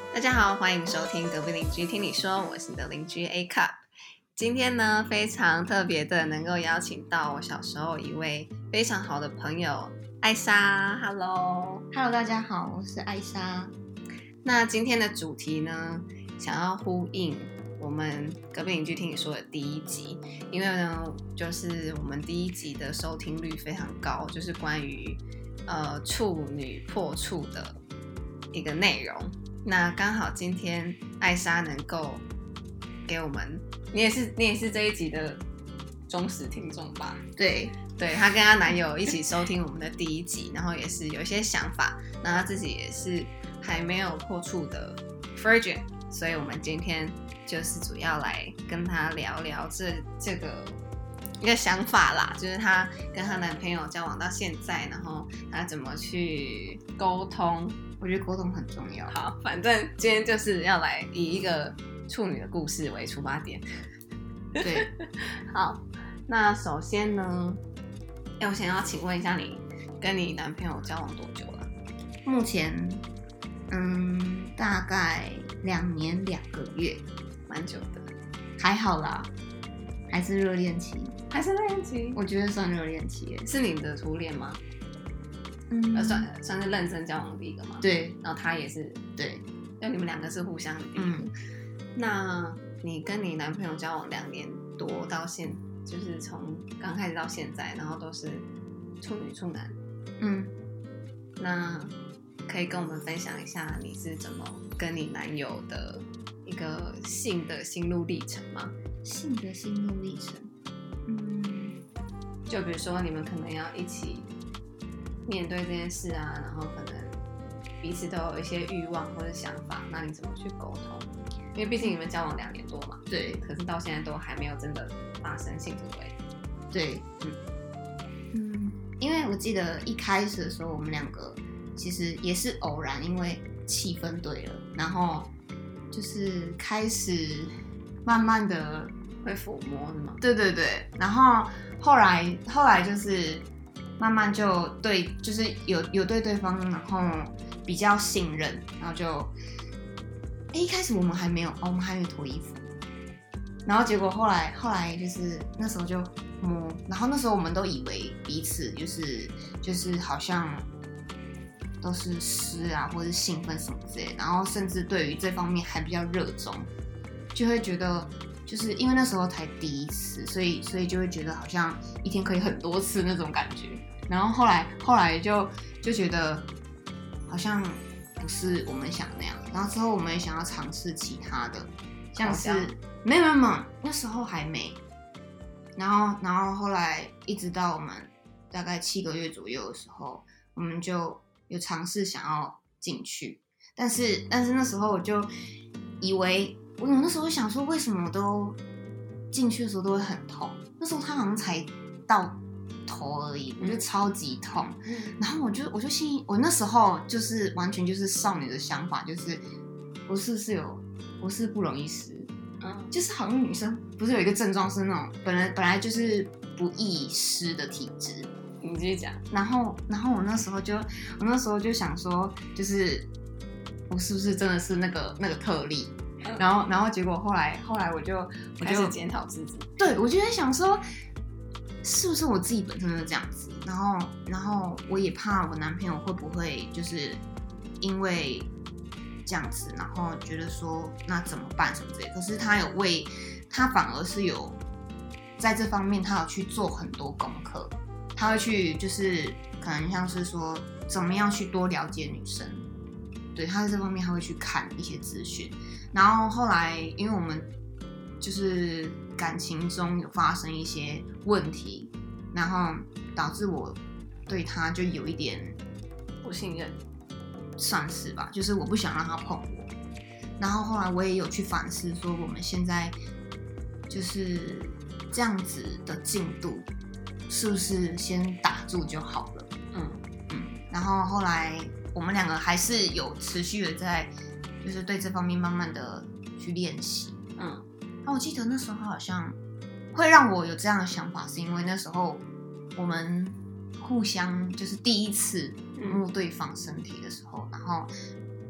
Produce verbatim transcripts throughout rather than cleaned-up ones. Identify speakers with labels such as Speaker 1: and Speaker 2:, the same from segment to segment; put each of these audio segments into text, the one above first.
Speaker 1: 大家好，欢迎收听隔壁邻居听你说，我是你的邻居 A Cup。今天呢，非常特别的能够邀请到我小时候一位非常好的朋友艾莎。Hello，Hello，
Speaker 2: 大家好，我是艾莎。
Speaker 1: 那今天的主题呢，想要呼应我们隔壁邻居听你说的第一集，因为呢，就是我们第一集的收听率非常高，就是关于呃处女破处的一个内容。那刚好今天艾莎能够给我们，你也是你也是这一集的忠实听众吧？
Speaker 2: 对，
Speaker 1: 对，她跟她男友一起收听我们的第一集，然后也是有一些想法，那她自己也是还没有破处的 virgin， 所以我们今天就是主要来跟她聊聊这这个一个想法啦，就是她跟她男朋友交往到现在，然后她怎么去沟通。
Speaker 2: 我觉得沟通很重要。
Speaker 1: 好，反正今天就是要来以一个处女的故事为出发点。
Speaker 2: 对，
Speaker 1: 好，那首先呢，哎，我想要请问一下你，跟你男朋友交往多久了？
Speaker 2: 目前，嗯，大概两年两个月，
Speaker 1: 蛮久的，
Speaker 2: 还好啦，还是热恋期，
Speaker 1: 还是热恋期？
Speaker 2: 我觉得算热恋期耶。
Speaker 1: 是你的初恋吗？
Speaker 2: 嗯，
Speaker 1: 呃，算算是认真交往的第一个吗？
Speaker 2: 对，
Speaker 1: 然后他也是，
Speaker 2: 对，
Speaker 1: 就你们两个是互相的第一个。
Speaker 2: 嗯，
Speaker 1: 那你跟你男朋友交往两年多到现，就是从刚开始到现在，然后都是处女处男。
Speaker 2: 嗯，
Speaker 1: 那可以跟我们分享一下你是怎么跟你男友的一个性的心路历程吗？
Speaker 2: 性的心路历程，嗯，
Speaker 1: 就比如说你们可能要一起面对这件事啊，然后可能彼此都有一些欲望或者想法，那你怎么去沟通？因为毕竟你们交往两年多嘛，
Speaker 2: 对，
Speaker 1: 可是到现在都还没有真的发生性行为。
Speaker 2: 对，嗯，嗯，因为我记得一开始的时候，我们两个其实也是偶然，因为气氛对了，然后就是开始慢慢的
Speaker 1: 会抚摸是吗？
Speaker 2: 对对对，然后后来后来就是慢慢就对，就是有有对对方，然后比较信任，然后就，一开始我们还没有，哦、我们还没有脱衣服，然后结果后来后来就是那时候就摸，然后那时候我们都以为彼此就是就是好像都是湿啊，或是兴奋什么之类的，然后甚至对于这方面还比较热衷，就会觉得。就是因为那时候才第一次，所以所以就会觉得好像一天可以很多次那种感觉。然后后来后来就就觉得好像不是我们想的那样。然后之后我们也想要尝试其他的，像是没有没有没有，那时候还没。然后然后后来一直到我们大概七个月左右的时候，我们就有尝试想要进去，但是但是那时候我就以为。我那时候想说，为什么我都进去的时候都会很痛？那时候他好像才到头而已，我觉得超级痛。嗯、然后我就我就心，我那时候就是完全就是少女的想法，就是我是不是有，我是不容易湿，嗯，就是好像女生不是有一个症状是那种本来本来就是不易湿的体质。
Speaker 1: 你继续讲。
Speaker 2: 然后然后我那时候就我那时候就想说，就是我是不是真的是那个那个特例？然后，然后结果后来，后来我就我就
Speaker 1: 开始检讨自己。
Speaker 2: 对，我就在想说，是不是我自己本身就这样子？然后，然后我也怕我男朋友会不会就是因为这样子，然后觉得说那怎么办什么之类的。可是他有为他反而是有在这方面，他有去做很多功课，他会去就是可能像是说怎么样去多了解女生。对，他在这方面他会去看一些资讯，然后后来因为我们就是感情中有发生一些问题，然后导致我对他就有一点
Speaker 1: 不信任，
Speaker 2: 算是吧，就是我不想让他碰我。然后后来我也有去反思，说我们现在就是这样子的进度，是不是先打住就好了？嗯嗯，然后后来。我们两个还是有持续的在，就是对这方面慢慢的去练习。嗯，那我记得那时候好像会让我有这样的想法，是因为那时候我们互相就是第一次摸对方身体的时候，然后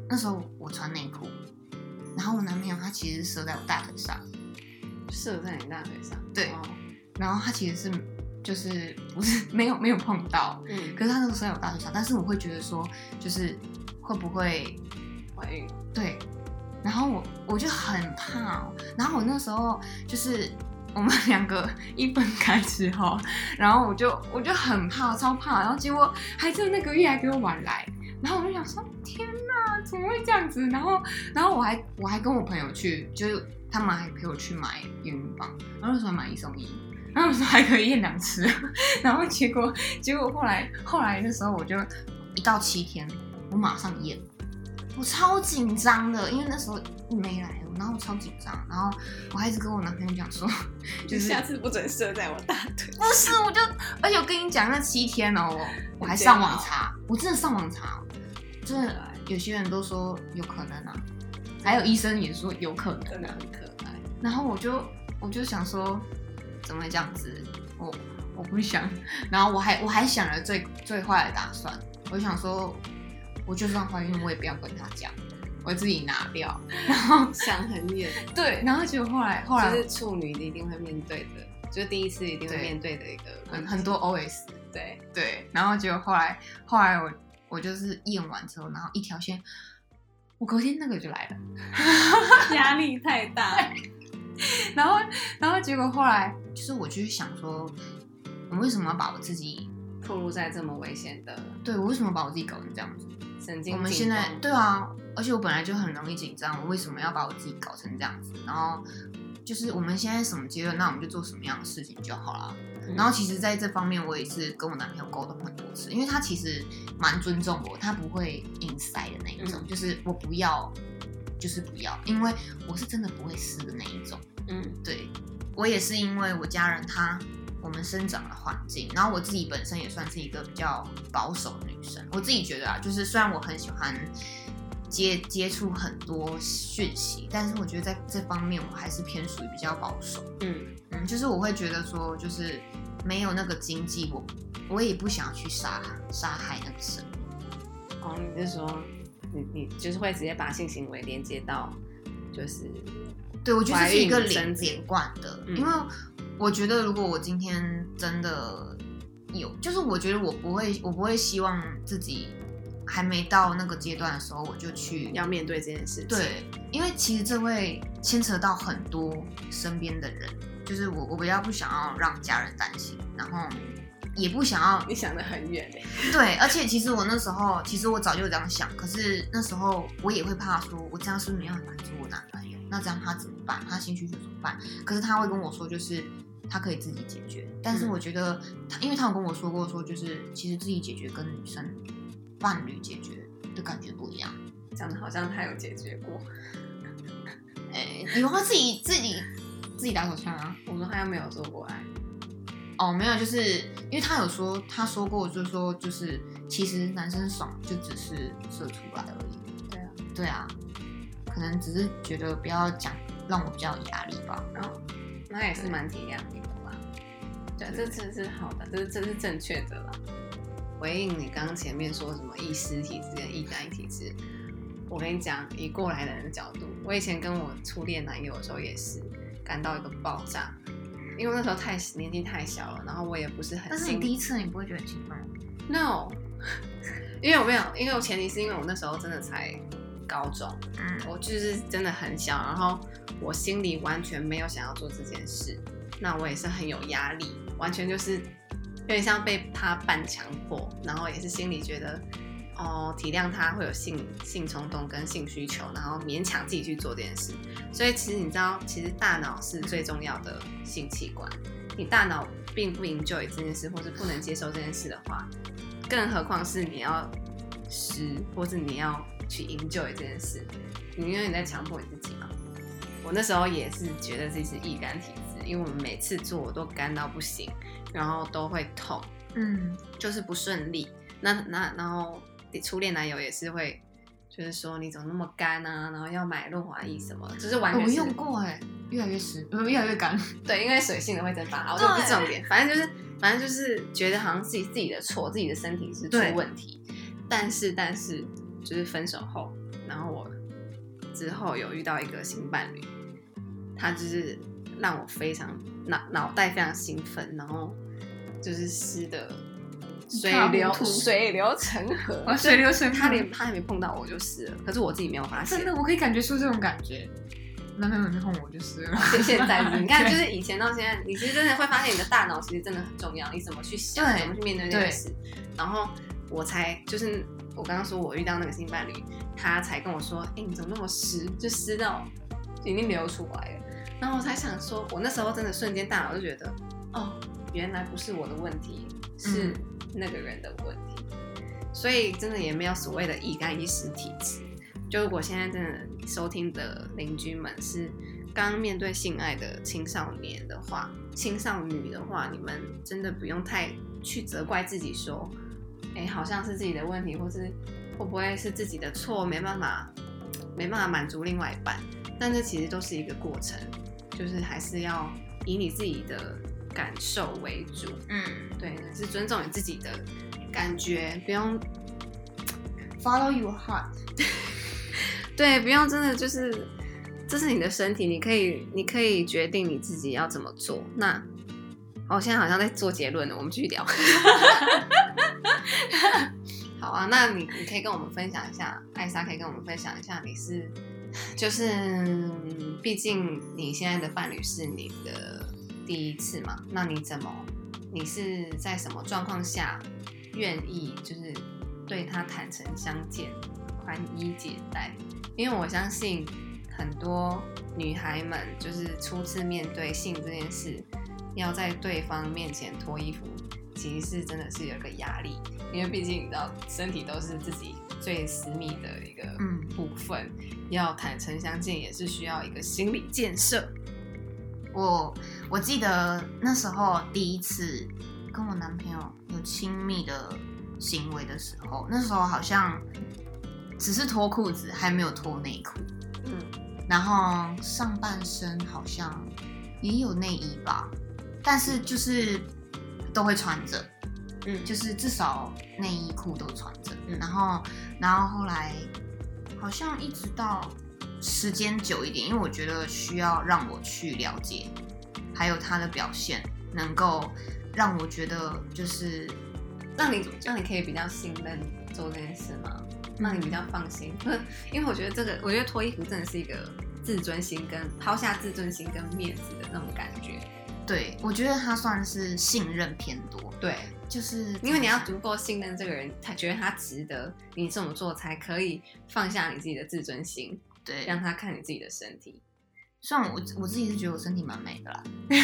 Speaker 2: 那时候我穿内裤，然后我男朋友他其实是射在我大腿上，
Speaker 1: 射在你大腿上，
Speaker 2: 对，
Speaker 1: 哦、
Speaker 2: 然后他其实是就是不是没有没有碰到，
Speaker 1: 嗯，
Speaker 2: 可是他那个射在我大腿上，但是我会觉得说，就是会不会
Speaker 1: 怀孕？
Speaker 2: 对，然后我我就很怕、哦，然后我那时候就是我们两个一分开之后，然后我就我就很怕，超怕，然后结果还真的那个月还给我晚来，然后我就想说天哪，怎么会这样子？然后然后我还我还跟我朋友去，就是他们还陪我去买验孕棒，然后那时候买一送一。然后我说还可以验两次，然后结果结果后来后来那时候我就一到七天，我马上验，我超紧张的，因为那时候没来，然后我超紧张，然后我还一直跟我男朋友讲说，
Speaker 1: 就是下次不准射在我大腿。
Speaker 2: 不是，我就而且我跟你讲，那七天哦，我我还上网查，我真的上网查，真的有些人都说有可能啊，还有医生也说有可能，
Speaker 1: 真的很可爱。
Speaker 2: 然后我就我就想说。怎么会这样子？我我不想，然后我还我还想了最最坏的打算，我想说，我就算怀孕，我也不要跟他讲，我自己拿掉。然后
Speaker 1: 想很远，
Speaker 2: 对，然后结果后来后来
Speaker 1: 就是处女一定会面对的，就是第一次一定会面对的一个
Speaker 2: 很很多 O S，
Speaker 1: 对
Speaker 2: 对，然后结果后来后来我我就是验完之后，然后一条线，我隔天那个就来了，
Speaker 1: 压力太大。
Speaker 2: 然后，然后结果后来就是我就想说，我为什么要把我自己
Speaker 1: 暴露在这么危险的？
Speaker 2: 对，我为什么把我自己搞成这样子？
Speaker 1: 神经紧绷。
Speaker 2: 我们现在对啊，而且我本来就很容易紧张，我为什么要把我自己搞成这样子？然后就是我们现在什么阶段，那我们就做什么样的事情就好了。嗯、然后其实在这方面，我也是跟我男朋友沟通很多次，因为他其实蛮尊重我，他不会硬塞的那一种，嗯、就是我不要。就是不要，因为我是真的不会撕的那一种。嗯，对，我也是因为我家人他我们生长的环境，然后我自己本身也算是一个比较保守的女生。我自己觉得啊，就是虽然我很喜欢接接触很多讯息，但是我觉得在这方面我还是偏属于比较保守。嗯嗯，就是我会觉得说，就是没有那个经济，我我也不想要去杀杀害那个生命。
Speaker 1: 哦，你是说？你你就是会直接把性行为连接到，就是
Speaker 2: 对我觉得这是一个连连贯的，嗯、因为我觉得如果我今天真的有，就是我觉得我不会，我不会希望自己还没到那个阶段的时候，我就去
Speaker 1: 要面对这件事情。
Speaker 2: 对，因为其实这会牵扯到很多身边的人，就是我我比较不想要让家人担心，然后。也不想要，
Speaker 1: 你想得很远嘞。
Speaker 2: 对，而且其实我那时候，其实我早就这样想，可是那时候我也会怕说，我这样是不是没有满足我男朋友？那这样他怎么办？他性需求怎么办？可是他会跟我说，就是他可以自己解决。但是我觉得他，因为他有跟我说过，说就是其实自己解决跟女生伴侣解决的感觉不一样。
Speaker 1: 讲的好像他有解决过。
Speaker 2: 哎、欸，有他自己自己自己打手枪啊？
Speaker 1: 我说他又没有做过爱。
Speaker 2: 哦，没有，就是因为他有说，他说过，就是说，就是其实男生爽就只是射出来而已。
Speaker 1: 对啊，
Speaker 2: 对啊，可能只是觉得不要讲，让我比较有压力吧。
Speaker 1: 然后，那也是蛮体谅你的啦。对，这这是好的，这是这是正确的啦。回应你刚刚前面说什么异湿体质跟异单体质，我跟你讲，以过来人的角度，我以前跟我初恋男友的时候也是感到一个爆炸。因为那时候太年纪太小了，然后我也不是很。
Speaker 2: 但是你第一次你不会觉得很兴奋
Speaker 1: ？No， 因为我没有，因为我前提是因为我那时候真的才高中，嗯，我就是真的很小，然后我心里完全没有想要做这件事，那我也是很有压力，完全就是有点像被他半强迫，然后也是心里觉得哦体谅他会有性性冲动跟性需求，然后勉强自己去做这件事。所以其实你知道，其实大脑是最重要的性器官。你大脑并不 enjoy 这件事，或是不能接受这件事的话，更何况是你要湿，或是你要去 enjoy 这件事，你因为你在强迫你自己嘛。我那时候也是觉得自己是易干体质，因为我们每次做我都干到不行，然后都会痛，嗯，就是不顺利。那那然后初恋男友也是会。就是说你怎么那么干啊，然后要买润滑液什么，就是完全是、
Speaker 2: 哦、我用过哎，越来越湿，越来越干。
Speaker 1: 对，因为水性的会蒸发，好，这不是重点，反正就是反正就是觉得好像自己自己的错，自己的身体是出问题。但是但是就是分手后， 然后我之后有遇到一个新伴侣，他就是让我非常脑脑袋非常兴奋，然后就是湿的水流水流成河，
Speaker 2: 哦、水流成河，
Speaker 1: 他连他还没碰到我就湿了，可是我自己没有发现。
Speaker 2: 真的，我可以感觉出这种感觉。男朋友没碰我就湿了。
Speaker 1: 现在你看，就是以前到现在，你其实真的会发现你的大脑其实真的很重要，你怎么去想，怎么去面对这件事。然后我才就是我刚刚说我遇到那个新伴侣，他才跟我说，哎、欸，你怎么那么湿，就湿到已经流出来了。然后我才想说，我那时候真的瞬间大脑就觉得，哦，原来不是我的问题，是那个人的问题。嗯、所以真的也没有所谓的易干易湿体质。就如果现在真的收听的邻居们是刚面对性爱的青少年的话，青少女的话，你们真的不用太去责怪自己说，哎，好像是自己的问题，或是会不会是自己的错，没办法没办法满足另外一半。但这其实都是一个过程，就是还是要以你自己的感受为主。嗯，对，是尊重你自己的感觉，不用
Speaker 2: follow your heart。
Speaker 1: 对，不用真的就是，这是你的身体，你可以，你可以决定你自己要怎么做。那，我、哦、现在好像在做结论了，我们继续聊。好啊，那你你可以跟我们分享一下，艾莎可以跟我们分享一下，你是，就是，毕竟你现在的伴侣是你的第一次嘛，那你怎么，你是在什么状况下愿意就是对他坦诚相见，宽衣解带？因为我相信很多女孩们就是初次面对性这件事，要在对方面前脱衣服，其实是真的是有一个压力，因为毕竟你知道身体都是自己最私密的一个部分，嗯、要坦诚相见也是需要一个心理建设。
Speaker 2: 我我记得那时候第一次跟我男朋友有亲密的行为的时候，那时候好像只是脱裤子，还没有脱内裤。嗯，然后上半身好像也有内衣吧，但是就是都会穿着。嗯，就是至少内衣裤都穿着。嗯，然后，然后后来好像一直到时间久一点，因为我觉得需要让我去了解，还有他的表现，能够让我觉得就是
Speaker 1: 让你让你可以比较信任做这件事吗？让你比较放心，因为我觉得这个，我觉得脱衣服真的是一个自尊心跟抛下自尊心跟面子的那种感觉。
Speaker 2: 对，我觉得他算是信任偏多。
Speaker 1: 对，
Speaker 2: 就是
Speaker 1: 因为你要足够信任这个人，他觉得他值得你这么做，才可以放下你自己的自尊心，
Speaker 2: 对，
Speaker 1: 让他看你自己的身体。
Speaker 2: 虽然我我自己是觉得我身体蛮美的啦。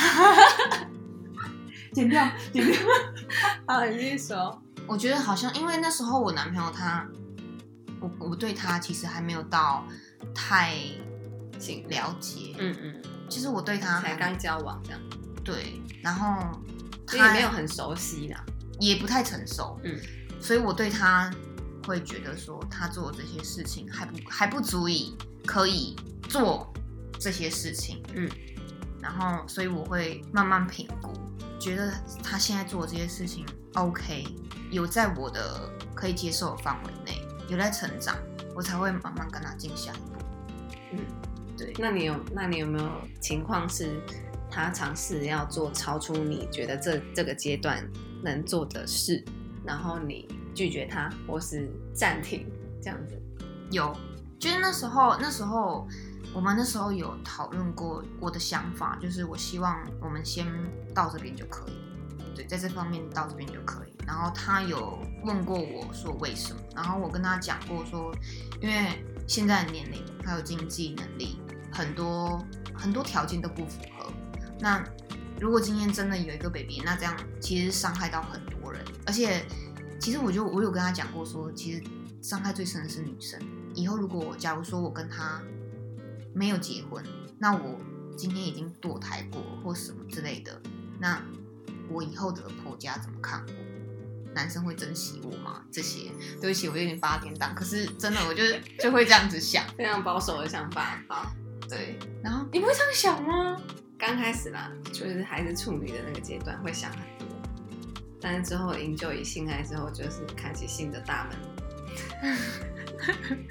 Speaker 2: 剪掉，剪掉。
Speaker 1: 好，你继续说。
Speaker 2: 我觉得好像，因为那时候我男朋友他。我, 我对他其实还没有到太了解，嗯嗯，其实我对他
Speaker 1: 才刚交往这样，
Speaker 2: 对，然后
Speaker 1: 他也没有很熟悉啦，
Speaker 2: 也不太成熟，嗯，所以我对他会觉得说他做这些事情还不还不足以可以做这些事情，嗯，然后所以我会慢慢评估，觉得他现在做的这些事情 OK， 有在我的可以接受的范围内。有在成长，我才会慢慢跟他进下一步。
Speaker 1: 嗯，对。那你有，那你有没有情况是，他尝试要做超出你觉得这这个阶段能做的事，然后你拒绝他，或是暂停这样子？
Speaker 2: 有，就是那时候，那时候我们那时候有讨论过我的想法，就是我希望我们先到这边就可以。对，在这方面到这边就可以。然后他有问过我说为什么，然后我跟他讲过说，因为现在的年龄还有经济能力，很多很多条件都不符合。那如果今天真的有一个 baby， 那这样其实伤害到很多人。而且，其实我就我有跟他讲过说，其实伤害最深的是女生。以后如果假如说我跟他没有结婚，那我今天已经堕胎过或什么之类的，那我以后的婆家怎么看我？男生会珍惜我吗？这些，对不起，我有点八点档，可是真的，我就就会这样子想，
Speaker 1: 非常保守的想法。好，
Speaker 2: 对。然后你不会这样想吗？
Speaker 1: 刚开始啦，就是还是处女的那个阶段，会想很多，但是之后营救以性爱之后，就是开启新的大门。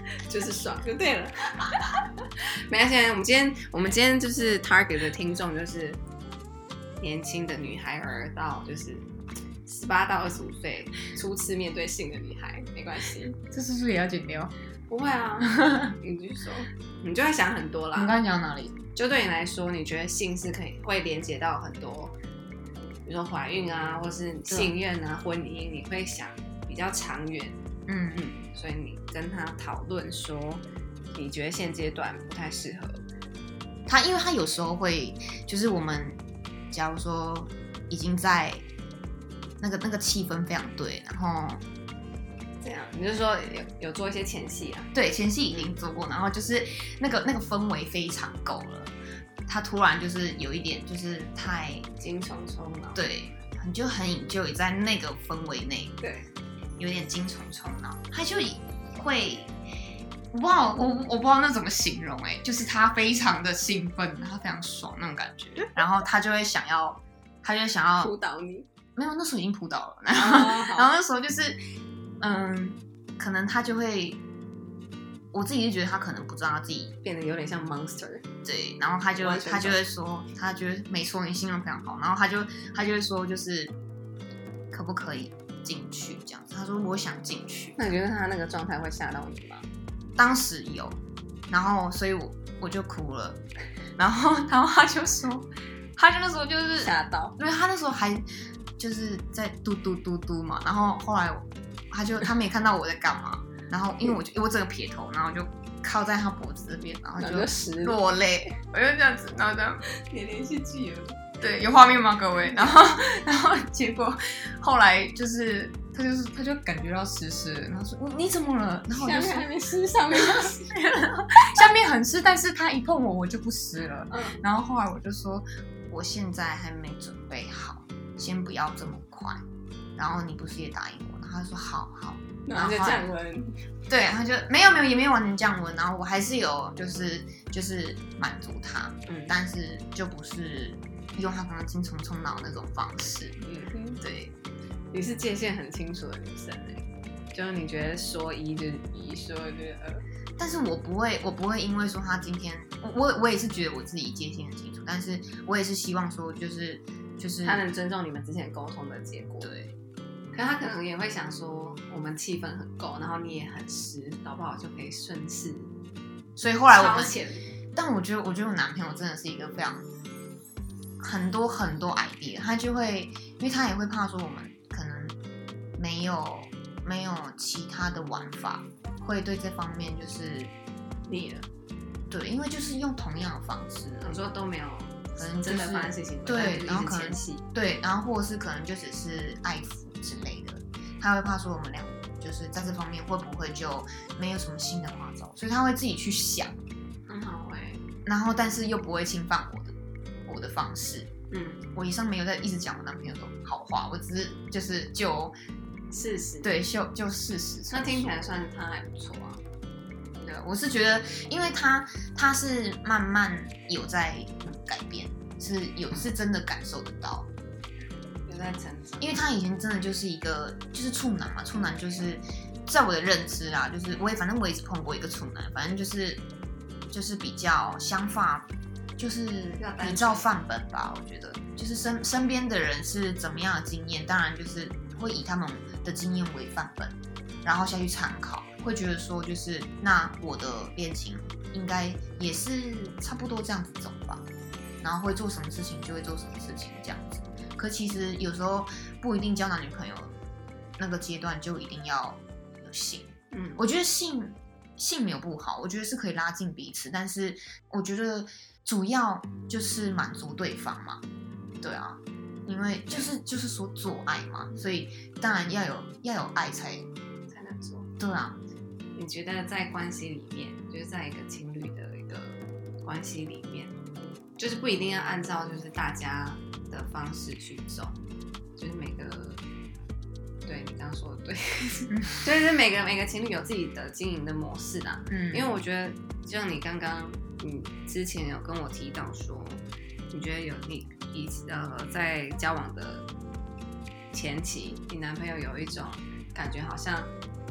Speaker 1: 就是爽就对了。没关系，我们今天我们今天就是 target 的听众就是年轻的女孩儿到就是十八到二十五岁初次面对性的女孩，没关系。
Speaker 2: 这是不是也要剪掉？
Speaker 1: 不会啊，你继续说，你就会想很多啦。
Speaker 2: 你刚才讲哪里？
Speaker 1: 就对你来说，你觉得性是可以会连接到很多，比如说怀孕啊，或是信任啊、婚姻，你会想比较长远。
Speaker 2: 嗯
Speaker 1: 嗯，所以你跟他讨论说，你觉得现阶段不太适合
Speaker 2: 他，因为他有时候会，就是我们假如说已经在那个那个气氛非常对，然后
Speaker 1: 这样，你就说有有做一些前戏啊？
Speaker 2: 对，前戏已经做过，然后就是那个那个氛围非常够了，他突然就是有一点就是太
Speaker 1: 精虫充脑，
Speaker 2: 对，你就很enjoy在那个氛围内，
Speaker 1: 对。
Speaker 2: 有点精虫充脑，他就会，我不知道我我不知道那怎么形容哎、欸，就是他非常的兴奋，他非常爽那种感觉，然后他就会想要，他就会想要
Speaker 1: 扑倒你，
Speaker 2: 没有，那时候已经扑倒了，然后、oh, 然后那时候就是嗯，可能他就会，我自己就觉得他可能不知道他自己
Speaker 1: 变得有点像 monster，
Speaker 2: 对，然后他就他就会说，他觉得没错，你形容非常好，然后他就他就会说就是可不可以进去这样子，他说我想进去。
Speaker 1: 那你觉得他那个状态会吓到你吗？
Speaker 2: 当时有，然后所以我我就哭了，然后然后他就说，他就那时候就是
Speaker 1: 吓到，
Speaker 2: 因为他那时候还就是在嘟嘟嘟嘟嘛，然后后来他就他没看到我在干嘛，然后因为我就我整个撇头，然后我就靠在他脖子这边，然后就落泪，我就这样子，然后这样
Speaker 1: 连连续剧了。
Speaker 2: 对，有画面吗，各位？然后，然后结果后来就是他就是他就感觉到湿湿，然后说你你怎么了？然后我就说
Speaker 1: 下面还没湿，上面就湿，
Speaker 2: 下面很湿，但是他一碰我我就不湿了。
Speaker 1: 嗯，
Speaker 2: 然后后来我就说我现在还没准备好，先不要这么快。然后你不是也答应我？然后他说好好，
Speaker 1: 然后就降温。
Speaker 2: 对，他就没有没有也没有完全降温，然后我还是有就是就是满足他，嗯，但是就不是用他刚刚精虫充脑那种方式，
Speaker 1: 嗯哼，
Speaker 2: 对，
Speaker 1: 你是界限很清楚的女生哎，就是你觉得说一就是一，说二就是二，
Speaker 2: 但是我不会，我不会因为说他今天，我我也是觉得我自己界限很清楚，但是我也是希望说就是就是
Speaker 1: 他能尊重你们之前沟通的结果，
Speaker 2: 对。
Speaker 1: 可是他可能也会想说，我们气氛很够，然后你也很湿，搞不好就可以顺势。
Speaker 2: 所以后来我们，
Speaker 1: 前
Speaker 2: 但我觉得，我觉得我男朋友真的是一个非常很多很多 idea， 他就会，因为他也会怕说我们可能没有没有其他的玩法，会对这方面就是
Speaker 1: 腻了。
Speaker 2: 对，因为就是用同样的方式，
Speaker 1: 我说都没有。
Speaker 2: 可能、就是、
Speaker 1: 真的发生事情，
Speaker 2: 对，然后可能对，然后或者是可能就只是爱抚之类的，他会怕说我们俩就是在这方面会不会就没有什么新的花招，所以他会自己去想，
Speaker 1: 很好哎、欸，
Speaker 2: 然后但是又不会侵犯我的我的方式，
Speaker 1: 嗯，
Speaker 2: 我以上没有在一直讲我男朋友的好话，我只是就是就
Speaker 1: 事实，
Speaker 2: 对，就就事实，
Speaker 1: 那听起来算他还不错啊。
Speaker 2: 对，我是觉得，因为他他是慢慢有在改变，是有是真的感受得到，
Speaker 1: 有在成长。
Speaker 2: 因为他以前真的就是一个就是处男嘛，处男就是在我的认知啊，就是我也反正我也只碰过一个处男，反正就是就是比较想法就是比照范本吧，我觉得就是身身边的人是怎么样的经验，当然就是会以他们的经验为范本，然后下去参考。会觉得说，就是那我的恋情应该也是差不多这样子走吧，然后会做什么事情就会做什么事情这样子。可其实有时候不一定交男女朋友那个阶段就一定要有性，嗯，我觉得性性没有不好，我觉得是可以拉近彼此，但是我觉得主要就是满足对方嘛，对啊，因为就是就是说做爱嘛，所以当然要有要有爱才
Speaker 1: 才能做，
Speaker 2: 对啊。
Speaker 1: 你觉得在关系里面，就是在一个情侣的一个关系里面，就是不一定要按照就是大家的方式去走，就是每个，对你刚刚说的对，就是每个每个情侣有自己的经营的模式啦。嗯，因为我觉得，就像你刚刚你之前有跟我提到说，你觉得有你一呃在交往的前期，你男朋友有一种感觉好像。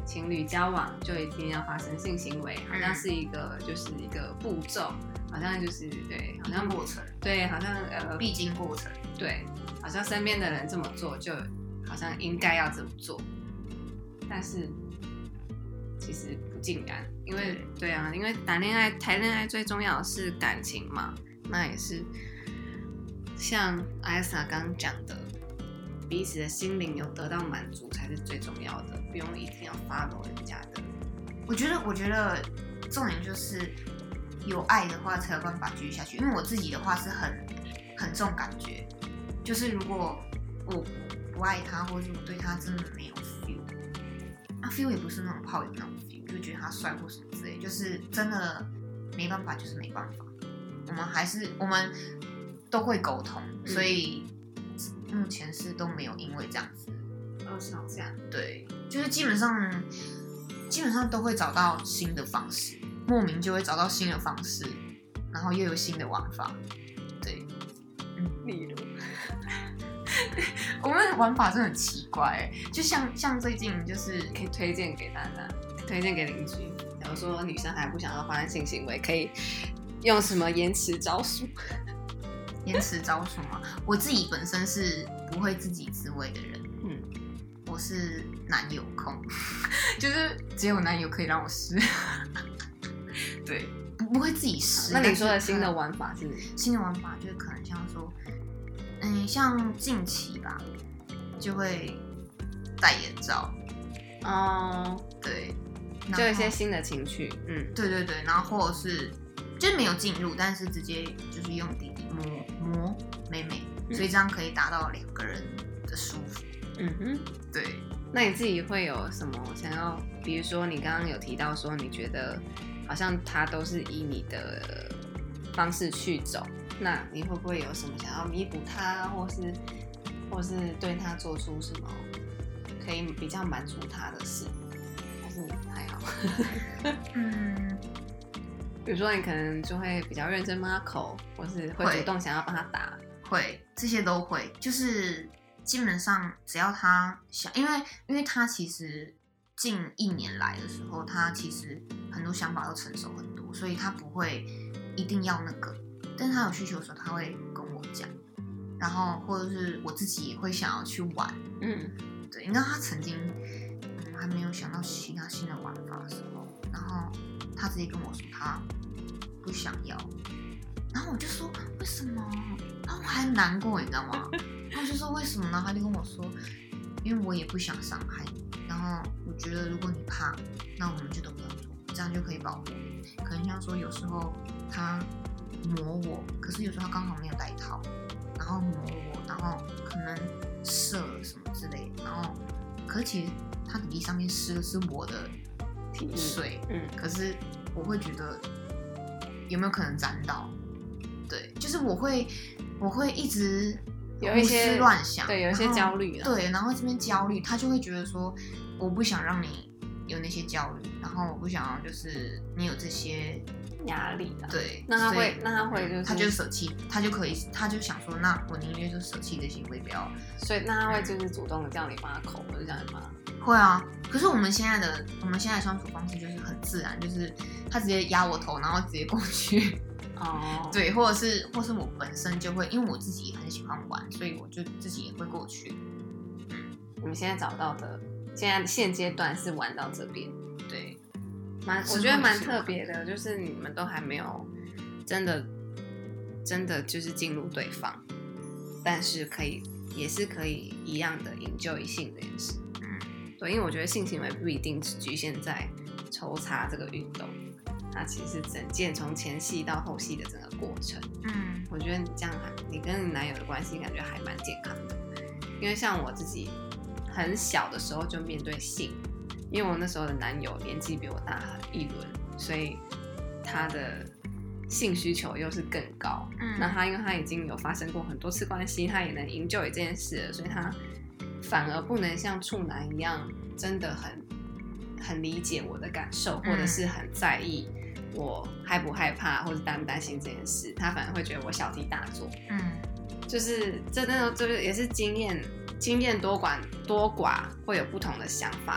Speaker 1: 情侣交往就一定要发生性行为，好像是一个就是一个步骤，好像就是对，好像
Speaker 2: 过程，
Speaker 1: 对，好像呃
Speaker 2: 必经过程，
Speaker 1: 对，好像身边的人这么做，就好像应该要这么做，但是其实不尽然，因为 对, 对啊，因为谈恋爱谈恋爱最重要的是感情嘛，那也是像艾莎刚刚讲的。彼此的心灵有得到满足才是最重要的，不用一定要 follow 人家的。
Speaker 2: 我觉得，我觉得重点就是有爱的话才有办法继续下去。因为我自己的话是很很重感觉，就是如果我不爱他，或者我对他真的没有 feel， 啊 feel 也不是那种炮友那种 feel， 就觉得他帅或什么之类，就是真的没办法，就是没办法。我们还是我们都会沟通，嗯、所以。目前是都没有因为这样子
Speaker 1: 而吵架，
Speaker 2: 对，就是基本上基本上都会找到新的方式，莫名就会找到新的方式，然后又有新的玩法，对，
Speaker 1: 嗯，例如
Speaker 2: 我们的玩法真的很奇怪，就像像最近就是
Speaker 1: 可以推荐给大家，推荐给邻居。假如说女生还不想要发生性行为，可以用什么延迟招数？
Speaker 2: 延迟招数嘛，我自己本身是不会自己自慰的人，嗯，我是男友控，就是只有男友可以让我试，对，不不会自己试。
Speaker 1: 那你说的新的玩法是？
Speaker 2: 新的玩法就是可能像说，嗯，像近期吧，就会戴眼罩，
Speaker 1: 哦，
Speaker 2: 对，
Speaker 1: 就有一些新的情趣，嗯，
Speaker 2: 对对对，然后或者是就是没有进入，但是直接就是用弟弟摸。摸妹妹，所以这样可以达到两个人的舒服。
Speaker 1: 嗯哼，
Speaker 2: 对。
Speaker 1: 那你自己会有什么想要？比如说你刚刚有提到说，你觉得好像他都是以你的方式去走，那你会不会有什么想要弥补他，或是或是对他做出什么可以比较满足他的事？还是还好？嗯。比如说，你可能就会比较认真帮他口，或是会主动想要帮他打，
Speaker 2: 会这些都会。就是基本上只要他想，因为因为他其实近一年来的时候，他其实很多想法都成熟很多，所以他不会一定要那个，但是他有需求的时候，他会跟我讲，然后或者是我自己也会想要去玩，嗯，对。你知道他曾经嗯还没有想到其他新的玩法的时候，然后。他直接跟我说他不想要，然后我就说为什么？然后我还难过，你知道吗？然后我就说为什么呢？他就跟我说，因为我也不想伤害你，然后我觉得如果你怕，那我们就都不要做，这样就可以保护你。可能像说有时候他磨我，可是有时候他刚好没有带套，然后磨我，然后可能射了什么之类的，然后可是其实他底上面湿的是我的。水，嗯，可是我会觉得有没有可能沾到？对，就是我会，我会一直
Speaker 1: 有一些
Speaker 2: 乱想，
Speaker 1: 对，有一些焦虑，
Speaker 2: 对，然后这边焦虑，他就会觉得说，我不想让你有那些焦虑，然后我不想要就是你有这些
Speaker 1: 压力啊，
Speaker 2: 对，
Speaker 1: 那他会，那他会就是，
Speaker 2: 他就舍弃，他就可以，他就想说，那我宁愿就舍弃这些，我也不要，
Speaker 1: 所以那他会就是主动的叫你帮他口，或者叫你帮他。
Speaker 2: 会啊，可是我们现在的我们现在的相处方式就是很自然，就是他直接压我头，然后直接过去，哦，对，或者是或是我本身就会，因为我自己也很喜欢玩，所以我就自己也会过去。
Speaker 1: 嗯，你们现在找到的，现在现阶段是玩到这边，
Speaker 2: 对，
Speaker 1: 蛮我觉得蛮特别的，就是你们都还没有真的真的就是进入对方，但是可以也是可以一样的enjoy性这件事。对，因为我觉得性行为不一定只局限在抽插这个运动，它其实是整件从前戏到后戏的整个过程。嗯，我觉得你这样还，你跟你男友的关系感觉还蛮健康的。因为像我自己很小的时候就面对性，因为我那时候的男友年纪比我大一轮，所以他的性需求又是更高。嗯，那他因为他已经有发生过很多次关系，他也能 enjoy 这件事了，所以他反而不能像处男一样真的很很理解我的感受，或者是很在意我害不害怕或者担不担心这件事，他反而会觉得我小题大做。嗯，就是这那种就是也是经验经验多寡多寡会有不同的想法啦。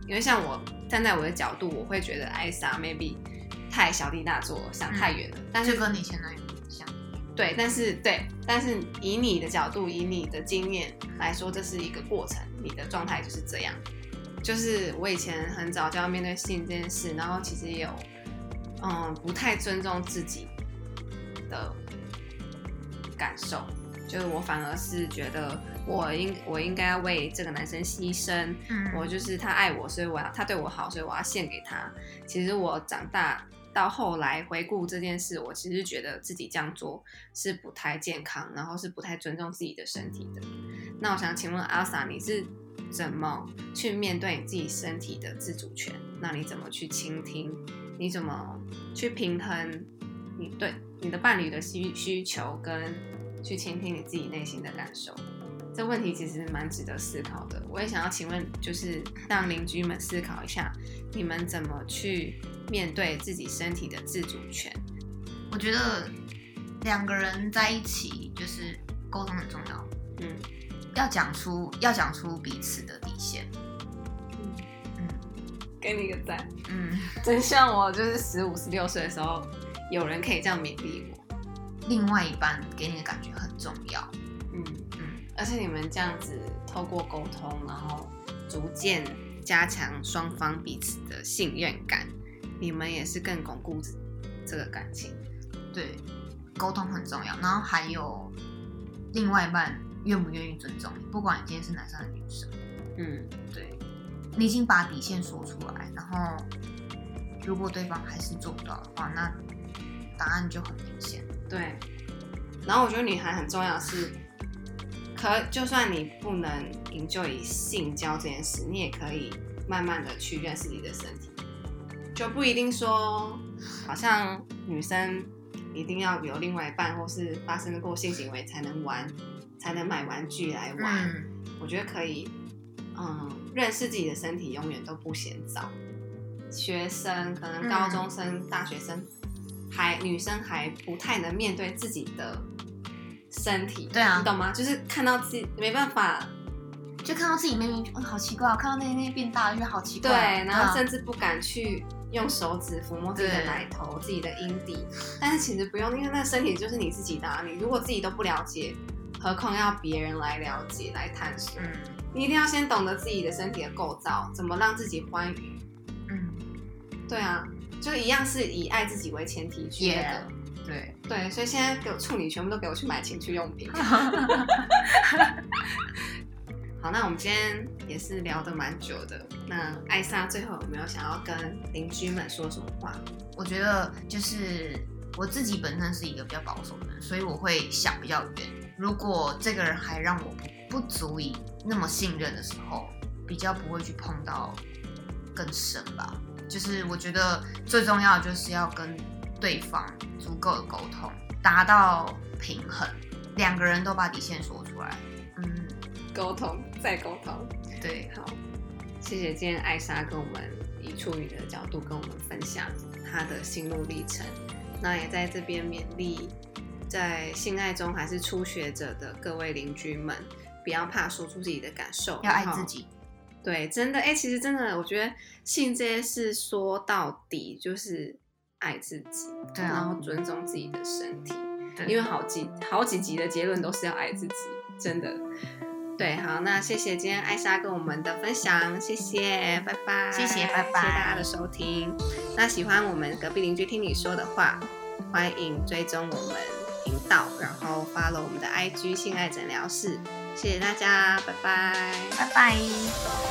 Speaker 1: 因为像我站在我的角度，我会觉得艾莎 maybe 太小题大做，想太远了。嗯、但是
Speaker 2: 就跟你前男友像。
Speaker 1: 对，但是对，但是以你的角度，以你的经验来说，这是一个过程，你的状态就是这样。就是我以前很早就要面对性这件事，然后其实也有，嗯，不太尊重自己的感受，就是我反而是觉得我应我应该要为这个男生牺牲，嗯，我就是他爱我，所以我要他对我好，所以我要献给他。其实我长大到后来回顾这件事，我其实觉得自己这样做是不太健康，然后是不太尊重自己的身体的。那我想请问阿 sa， 你是怎么去面对你自己身体的自主权？那你怎么去倾听？你怎么去平衡你对你的伴侣的需需求，跟去倾听你自己内心的感受？这问题其实蛮值得思考的。我也想要请问，就是让邻居们思考一下，你们怎么去面对自己身体的自主权？
Speaker 2: 我觉得两个人在一起就是沟通很重要，嗯，要讲出要讲出彼此的底线。
Speaker 1: 嗯嗯，给你一个赞。嗯，真希望我就是十五、十六岁的时候，有人可以这样勉励我。
Speaker 2: 另外一半给你的感觉很重要。
Speaker 1: 嗯嗯，而且你们这样子透过沟通，然后逐渐加强双方彼此的信任感，你们也是更巩固这个感情。
Speaker 2: 对，沟通很重要，然后还有另外一半愿不愿意尊重你，不管你今天是男生还是女生。嗯，对，你已经把底线说出来，然后如果对方还是做不到的话，那答案就很明显。
Speaker 1: 对，然后我觉得女孩很重要的是，可就算你不能enjoy性交这件事，你也可以慢慢的去认识你的身体，就不一定说好像女生一定要有另外一半或是发生过性行为才能玩，才能买玩具来玩。嗯、我觉得可以，嗯，认识自己的身体永远都不嫌早。学生可能高中生、嗯、大学生。还女生还不太能面对自己的身体，
Speaker 2: 对啊，
Speaker 1: 你懂吗？就是看到自己没办法，
Speaker 2: 就看到自己妹妹，嗯，好奇怪，看到那那变大，就好奇怪，
Speaker 1: 对，然后甚至不敢去用手指抚摸自己的奶头、自己的阴蒂，但是其实不用，因为那身体就是你自己的、啊，你如果自己都不了解，何况要别人来了解、来探索？嗯，你一定要先懂得自己的身体的构造，怎么让自己欢愉。嗯，对啊。就一样是以爱自己为前提去那个，
Speaker 2: yeah, 对
Speaker 1: 对，所以现在给我处女全部都给我去买情趣用品。好，那我们今天也是聊得蛮久的。那艾莎最后有没有想要跟邻居们说什么话？
Speaker 2: 我觉得就是我自己本身是一个比较保守的人，所以我会想比较远。如果这个人还让我 不, 不足以那么信任的时候，比较不会去碰到更深吧。就是我觉得最重要的就是要跟对方足够的沟通，达到平衡，两个人都把底线说出来。
Speaker 1: 嗯，沟通再沟通。
Speaker 2: 对，
Speaker 1: 好，谢谢今天艾莎跟我们以处女的角度跟我们分享她的心路历程。那也在这边勉励在性爱中还是初学者的各位邻居们，不要怕说出自己的感受，
Speaker 2: 要爱自己。
Speaker 1: 对，真的，哎、欸，其实真的，我觉得性这件事说到底就是爱自己，
Speaker 2: 对啊，
Speaker 1: 然后尊重自己的身体，对，因为好几好几集的结论都是要爱自己，真的。对，好，那谢谢今天艾莎跟我们的分享，谢谢，拜拜，
Speaker 2: 谢谢，拜拜，
Speaker 1: 谢谢大家的收听。那喜欢我们隔壁邻居听你说的话，欢迎追踪我们频道，然后 follow 我们的 I G 性爱诊疗室。谢谢大家，拜拜，
Speaker 2: 拜拜。